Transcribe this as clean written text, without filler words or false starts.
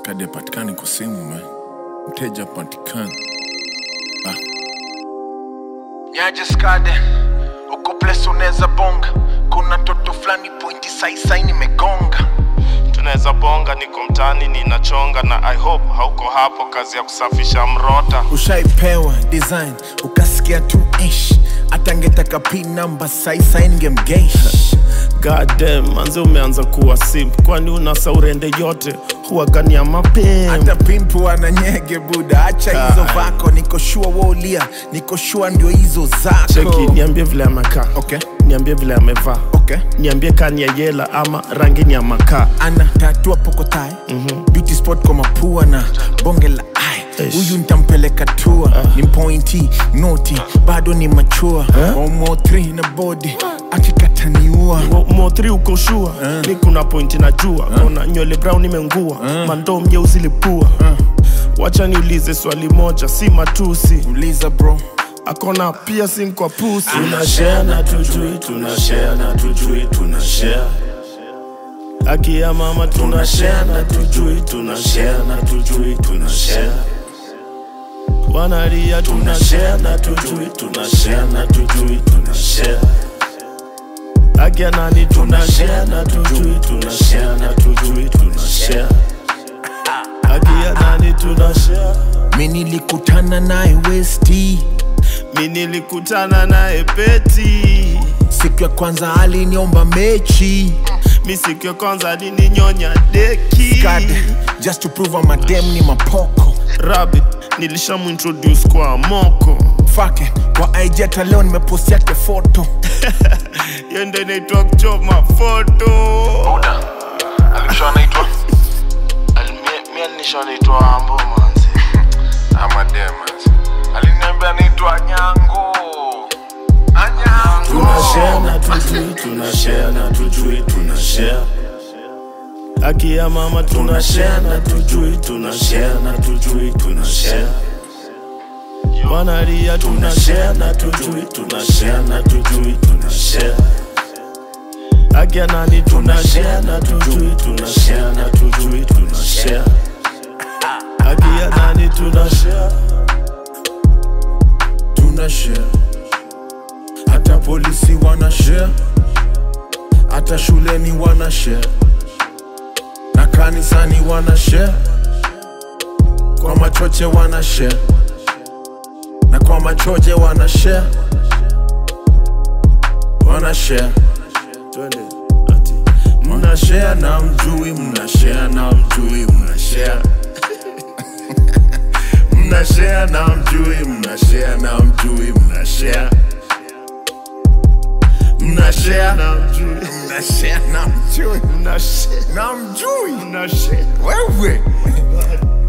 Skade patikani kwa simu man. Mteja patikani. Nyaje Skade, uko place uneza bonga. Kuna toto flani pointi sai nimegonga. Tuneza bonga niko mtani ninachonga. Na I hope hauko hapo kazi ya kusafisha mrota. Ushaipewa design, ukasikia tu ish. Atangetaka pin number sai ningemgeish. God damn, manze umeanza kuwa simp. Kwani unasa urende yote huwa gani ya mapem. Hata pimpu ananyege buda. Acha hizo vako, niko sure wolia. Niko sure ndio hizo zako. Cheki, niambie vile ameka. Okay. Niambie vile ameva. Okay. Niambie kani ya yela ama rangi ni ya maka. Ana tatua poko tai. Beauty spot kwa mapua na bonge la ai. Huyu nitampeleka tour. Ni pointy, naughty, bado ni mature. Omo 3 na body, akikataniua. Mo 3 uko sure. Ni kuna pointi na jua. Kona nywele brown imengua. Mando mnyeusi lipua. Wacha niulize swali moja, si matusi. Uliza bro. Akona piercing kwa pussy. Tunashare na tujui, tunashare na tujui, tunashare. Aki ya mama Tunashare na tujui, tunashare na tujui, tunashare. wanalia Tunashare na tujui, tunashare na tujui, tunashare. Aki ya nani Tunashare na tujui, tunashare na tujui, tunashare. Aki ya nani tunashare. Mimi nilikutana naye Westie. Mimi nilikutana naye Peti. Siku ya kwanza aliniomba mechi. Mi siku ya kwanza alininyonya deki. Skade, just to prove I'm a damn ni mapoko. Rabbit, nilishamuintroduce kwa moko. Fuck it, kwa IG hata leo nimepost yake photo. Yende inaitwa kuchoma photo. Buda, alisho anaitwa? Mie alisho anaitwa Ambo manzi. Ama demons. Aliniambia anaitwa Nyango. Anyango. Tunashare na tujui, tunashare na tujui, tunashare. Aki ya mama Tunashare na tujui, tunashare na tujui, tunashare. wanalia Tunashare na tujui, tunashare na tujui, tunashare. Aki ya nani Tunashare na tujui, tunashare na tujui, tunashare. Aki ya nani tunashare. Tunashare. Hata polisi wanashare. Hata shuleni wanashare. Na kanisani wanashare. Kwa machoche wanashare. Na kwa machoche wanashare. Wanashare. Twende ati Mnashare na mjui, mnashare na mjui, mnashare. Mnashare na mjui, mnashare na mjui, mnashare. Mnashare na mjui, mnashare na mjui, mnashare. na mjui. Mnashare. Wewe.